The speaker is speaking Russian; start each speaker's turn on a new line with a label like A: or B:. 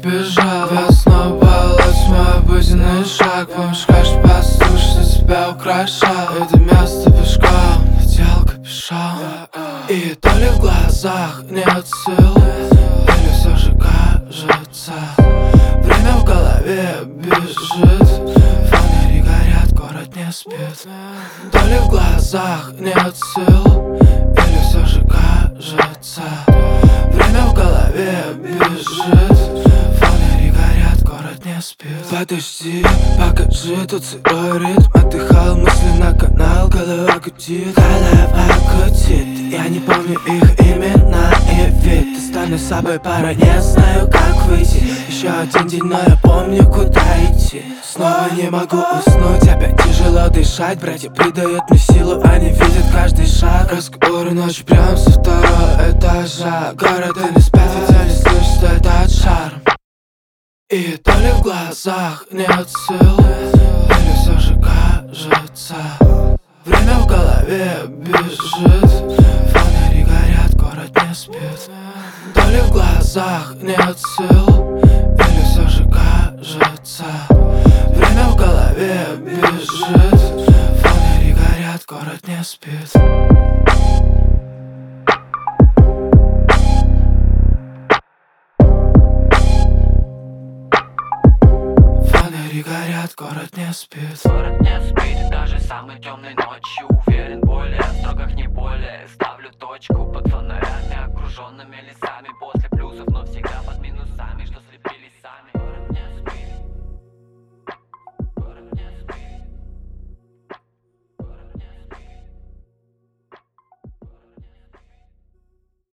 A: убежал. Основалась мой обыденный шаг. Помнишь, каждый послушно тебя украшал. Это место пешком, надел капюшон. И то ли в глазах нет сил, или все же кажется, время в голове бежит, фонари горят, город не спит. То ли в глазах нет сил, или все же кажется, время в голове бежит, фонари горят, город не спит. Подожди, покажи тот сырой ритм. Отдыхал мысли на канал, голова гудит, голова гудит. Я не помню их имена и вид. Останусь с собой пара, не знаю как выйти. Еще один день, но я помню куда идти. Снова не могу уснуть, опять тяжело дышать. Братья придают мне силу, они видят каждый шаг. Разговоры ночью прям со второго этажа. Города не спят, ведь они слышат этот шарм. И то ли в глазах нет сил, или все же кажется, время в голове бежит, фонари горят, город не спит. То ли в глазах нет сил, или все же кажется, время в голове бежит, фонари горят, город не спит. Фонари горят, город не спит.
B: Город не спит, даже самой темной ночью. Уверен, более в строках не более. Ставлю точку под фонарями, окруженными лесами.